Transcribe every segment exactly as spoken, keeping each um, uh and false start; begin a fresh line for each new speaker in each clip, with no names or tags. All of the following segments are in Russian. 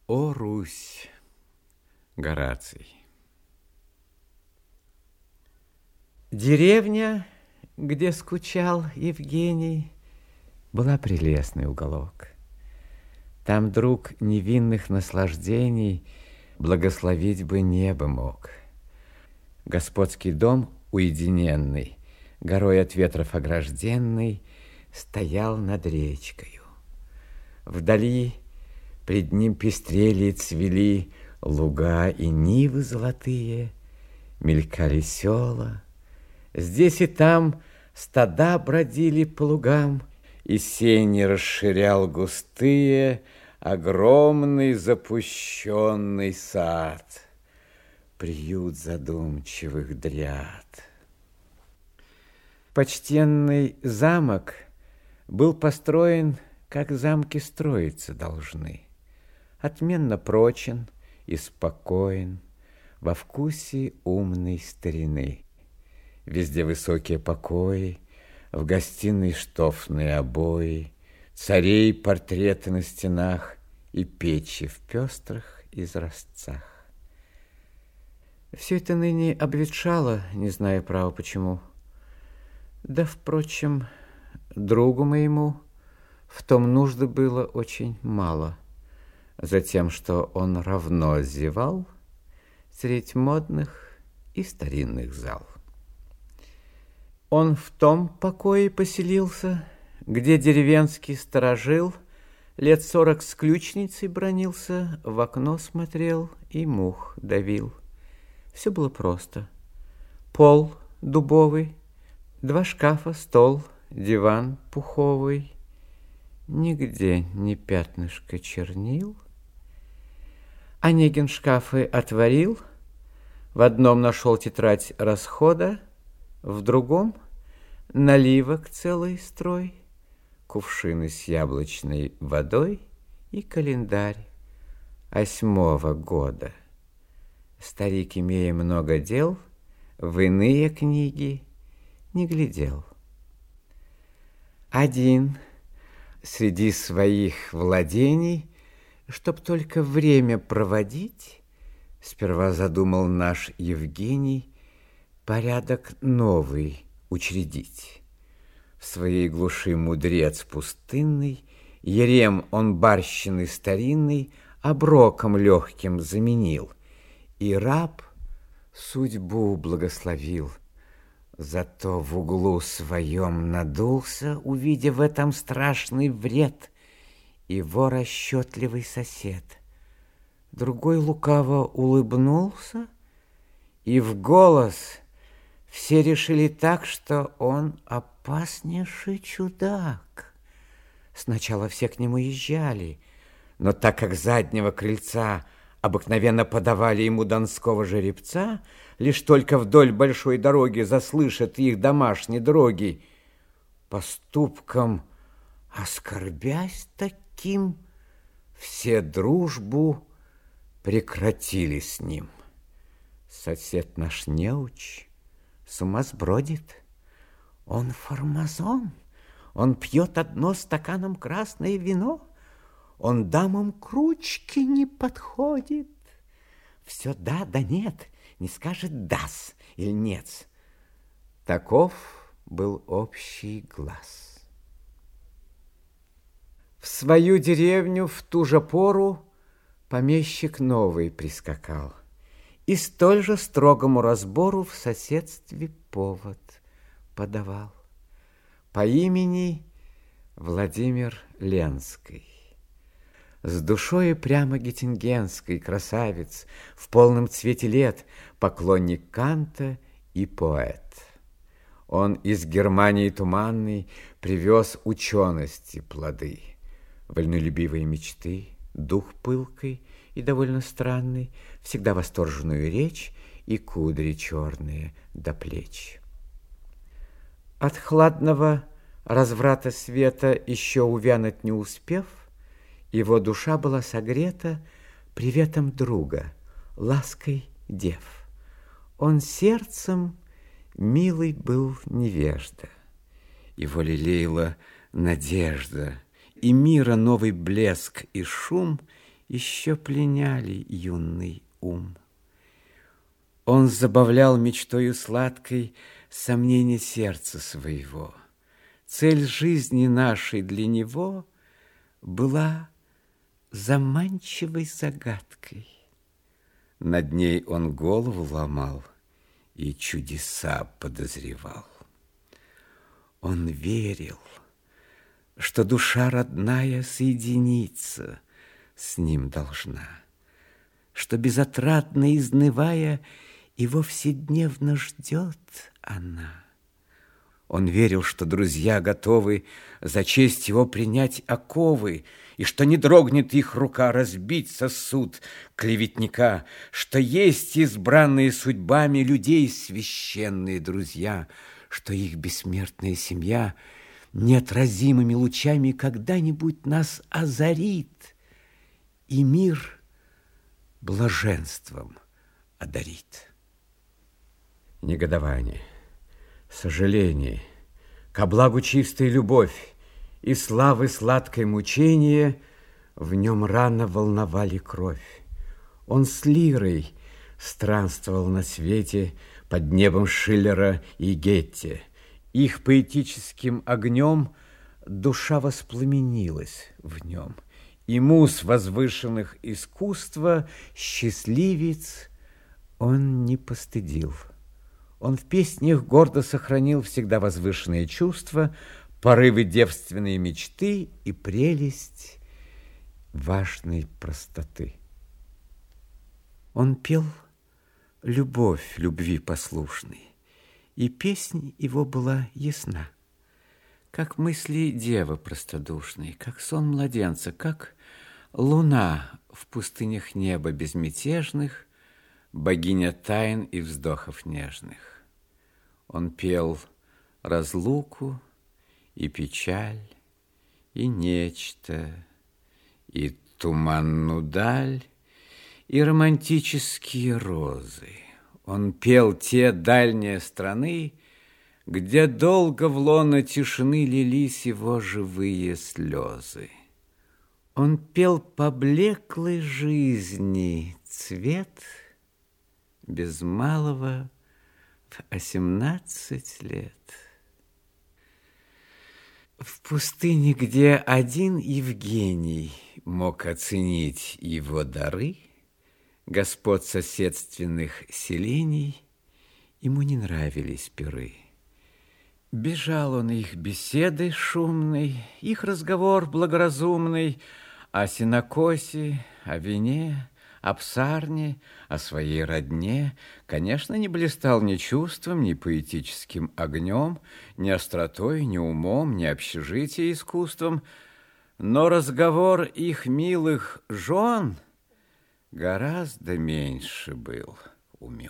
О, Русь! Гораций. Деревня, где скучал Евгений, была прелестный уголок. Там друг невинных наслаждений благословить бы небо мог. Господский дом уединенный, горой от ветров огражденный, стоял над речкою. Вдали пред ним пестрели и цвели луга и нивы золотые, мелькали села. Здесь и там стада бродили по лугам, и сени расширял густые огромный запущенный сад, приют задумчивых дряд. Почтенный замок был построен, как замки строиться должны, отменно прочен и спокоен, во вкусе умной старины. Везде высокие покои, в гостиной штофные обои, царей портреты на стенах и печи в пестрых изразцах. Все это ныне обветшало, не знаю, право, почему. Да, впрочем, другу моему в том нужды было очень мало, затем, что он равно зевал средь модных и старинных зал. Он в том покое поселился, где деревенский сторожил лет сорок с ключницей бранился, в окно смотрел и мух давил. Все было просто. Пол дубовый, два шкафа, стол, диван пуховый, нигде ни пятнышка чернил. Онегин шкафы отворил, в одном нашел тетрадь расхода, в другом наливок целый строй, кувшины с яблочной водой и календарь осьмого года. Старик, имея много дел, в иные книги не глядел. Один среди своих владений, чтоб только время проводить, сперва задумал наш Евгений порядок новый учредить. В своей глуши мудрец пустынный, ерем он барщины старинный оброком легким заменил, и раб судьбу благословил. Зато в углу своем надулся, увидя в этом страшный вред, его расчетливый сосед. Другой лукаво улыбнулся, и в голос все решили так, что он опаснейший чудак. Сначала все к нему езжали, но так как с заднего крыльца обыкновенно подавали ему донского жеребца, лишь только вдоль большой дороги заслышат их домашние дроги, поступком оскорбясь таким, все дружбу прекратили с ним. Сосед наш неуч с ума сбродит, он фармазон, он пьет одно стаканом красное вино, он дамам к ручке не подходит, все да да нет, не скажет дас или нет. Таков был общий глас. В свою деревню в ту же пору помещик новый прискакал и столь же строгому разбору в соседстве повод подавал. По имени Владимир Ленский. С душою прямо геттингенской, красавец, в полном цвете лет, поклонник Канта и поэт. Он из Германии туманной привез учености плоды, вольнолюбивые мечты, дух пылкой и довольно странный, всегда восторженную речь и кудри черные до плеч. От хладного разврата света еще увянуть не успев, его душа была согрета приветом друга, лаской дев. Он сердцем милый был невежда, его лелеяла надежда, и мира новый блеск и шум еще пленяли юный ум. Он забавлял мечтою сладкой сомнение сердца своего. Цель жизни нашей для него была заманчивой загадкой. Над ней он голову ломал и чудеса подозревал. Он верил, что душа родная соединиться с ним должна, что безотрадно изнывая его вседневно ждет она. Он верил, что друзья готовы за честь его принять оковы, и что не дрогнет их рука разбить сосуд клеветника, что есть избранные судьбами людей священные друзья, что их бессмертная семья неотразимыми лучами когда-нибудь нас озарит и мир блаженством одарит. Негодование, сожаление, ко благу чистая любовь и славы сладкое мучение в нем рано волновали кровь. Он с лирой странствовал на свете под небом Шиллера и Гетте. Их поэтическим огнем душа воспламенилась в нем. И муз возвышенных искусства счастливец он не постыдил. Он в песнях гордо сохранил всегда возвышенные чувства, порывы девственной мечты и прелесть важной простоты. Он пел любовь любви послушной, и песнь его была ясна, как мысли девы простодушной, как сон младенца, как луна в пустынях неба безмятежных, богиня тайн и вздохов нежных. Он пел разлуку и печаль, и нечто, и туманную даль, и романтические розы. Он пел те дальние страны, где долго в лоно тишины лились его живые слезы. Он пел поблеклой жизни цвет без малого в осемнадцать лет. В пустыне, где один Евгений мог оценить его дары, господ соседственных селений ему не нравились пиры. Бежал он их беседой шумной, их разговор благоразумный о сенокосе, о вине, о псарне, о своей родне, конечно, не блистал ни чувством, ни поэтическим огнем, ни остротой, ни умом, ни общежитием искусством, но разговор их милых жен гораздо меньше был умен.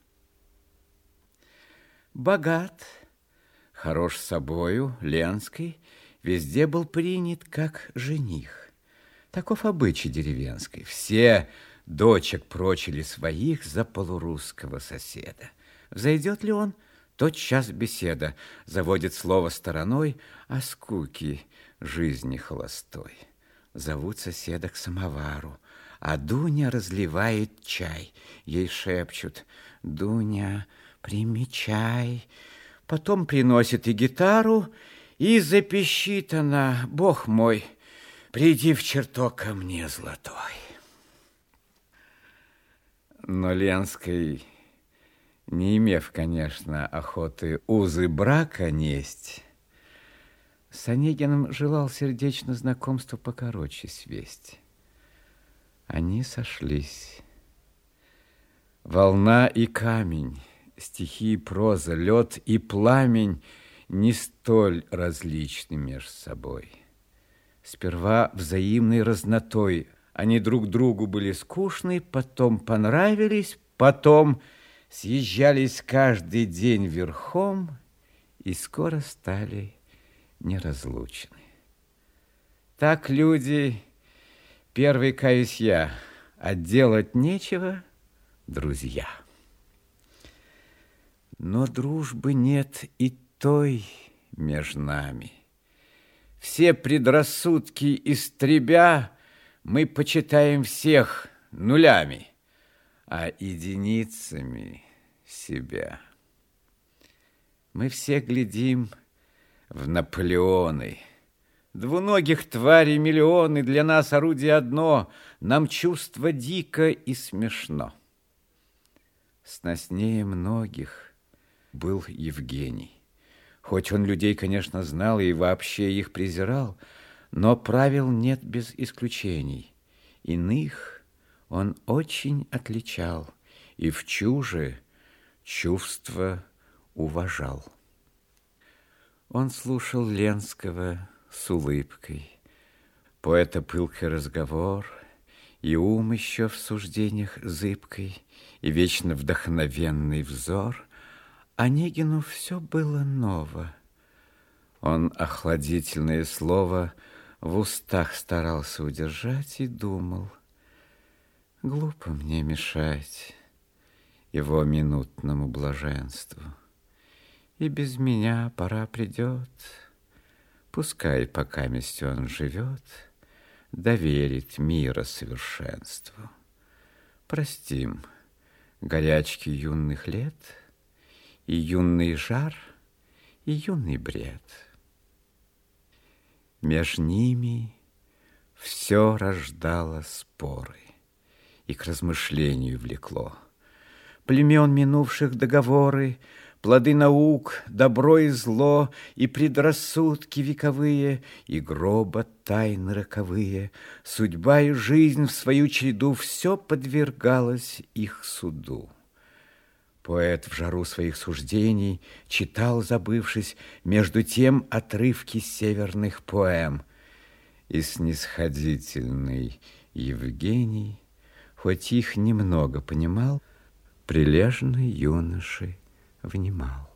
Богат, хорош собою, Ленский, везде был принят как жених. Таков обычай деревенский. Все дочек прочили своих за полурусского соседа. Взойдет ли он, тотчас беседа, заводит слово стороной о скуке жизни холостой. Зовут соседа к самовару, а Дуня разливает чай. Ей шепчут: «Дуня, прими чай». Потом приносит и гитару, и запищит она: «Бог мой, приди в чертог ко мне золотой». Но Ленский, не имев, конечно, охоты узы брака несть, с Онегиным желал сердечно знакомство покороче свесть. Они сошлись. Волна и камень, стихи и проза, лед и пламень не столь различны меж собой. Сперва взаимной разнотой они друг другу были скучны, потом понравились, потом съезжались каждый день верхом и скоро стали неразлучны. Так люди, первый, каюсь я, а делать нечего, друзья. Но дружбы нет и той меж нами. Все предрассудки истребя,
Мы почитаем всех нулями, а единицами себя. Мы все глядим в Наполеоны. Двуногих тварей миллионы, для нас орудие одно, нам чувство дико и смешно. Сноснее многих был Евгений. Хоть он людей, конечно, знал и вообще их презирал, но правил нет без исключений. Иных он очень отличал и в чуже чувства уважал. Он слушал Ленского с улыбкой, поэта пылкий разговор, и ум еще в суждениях зыбкой, и вечно вдохновенный взор. Онегину все было ново. Он охладительное слово в устах старался удержать и думал: глупо мне мешать его минутному блаженству, и без меня пора придет. Пускай покаместь он живет, доверит мира совершенству. Простим горячки юных лет, и юный жар, и юный бред. Меж ними все рождало споры и к размышлению влекло. Племен минувших договоры, плоды наук, добро и зло, и предрассудки вековые, и гроба тайны роковые, судьба и жизнь в свою череду, все подвергалось их суду. Поэт в жару своих суждений читал, забывшись, между тем отрывки северных поэм. И снисходительный Евгений, хоть их немного понимал, прилежно юноши внимал.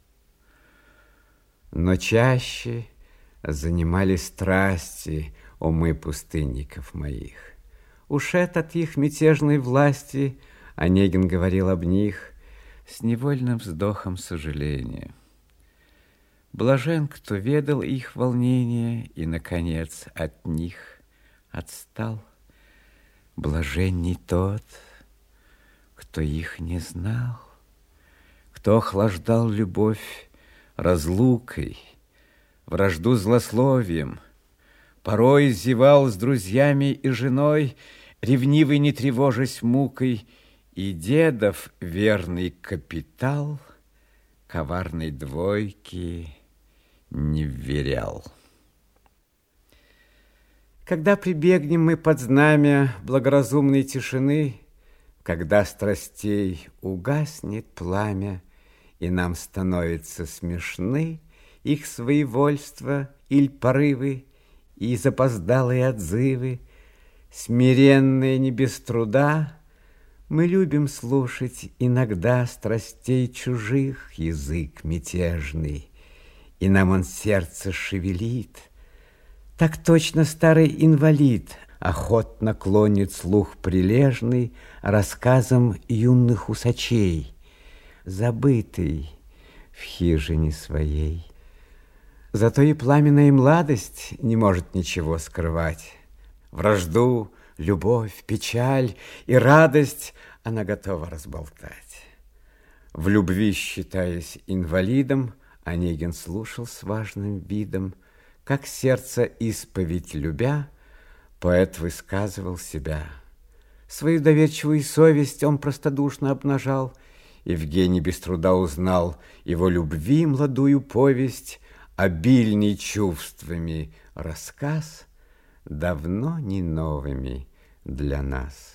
Но чаще занимали страсти умы пустынников моих. Ушед от их мятежной власти, Онегин говорил об них с невольным вздохом сожаления. Блажен, кто ведал их волнение и, наконец, от них отстал. Блаженней тот, кто их не знал, кто охлаждал любовь разлукой, вражду злословием, порой зевал с друзьями и женой, ревнивый не тревожась мукой, и дедов верный капитал коварной двойки не вверял. Когда прибегнем мы под знамя благоразумной тишины, когда страстей угаснет пламя, и нам становятся смешны их своевольство иль порывы и запоздалые отзывы, смиренные не без труда, мы любим слушать иногда страстей чужих язык мятежный, и нам он сердце шевелит. Так точно старый инвалид охотно клонит слух прилежный рассказам юных усачей, забытый в хижине своей. Зато и пламенная младость не может ничего скрывать. Вражду, любовь, печаль и радость она готова разболтать. В любви, считаясь инвалидом, Онегин слушал с важным видом, как сердце исповедь любя, поэт высказывал себя. Свою доверчивую совесть он простодушно обнажал. Евгений без труда узнал его любви младую повесть, обильный чувствами рассказ, давно не новыми для нас.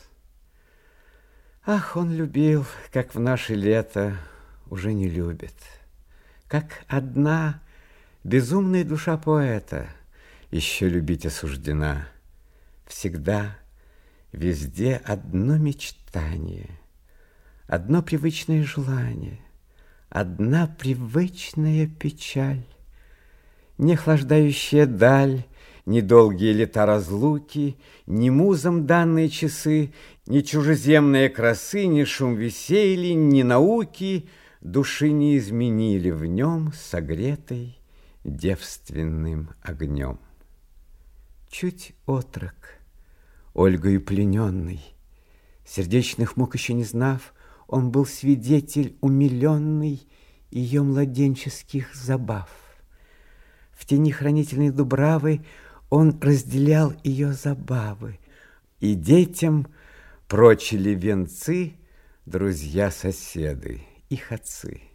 Ах, он любил, как в наше лето уже не любит, как одна безумная душа поэта еще любить осуждена. Всегда, везде одно мечтание, одно привычное желание, одна привычная печаль, не охлаждающая даль, ни долгие лета разлуки, ни музам данные часы, ни чужеземные красы, ни шум веселья, ни науки души не изменили в нем, согретой девственным огнем. Чуть отрок, Ольгою плененный. Сердечных мук еще не знав, он был свидетель умиленный ее младенческих забав. В тени хранительной дубравы он разделял ее забавы, и детям прочили венцы друзья-соседы, их отцы.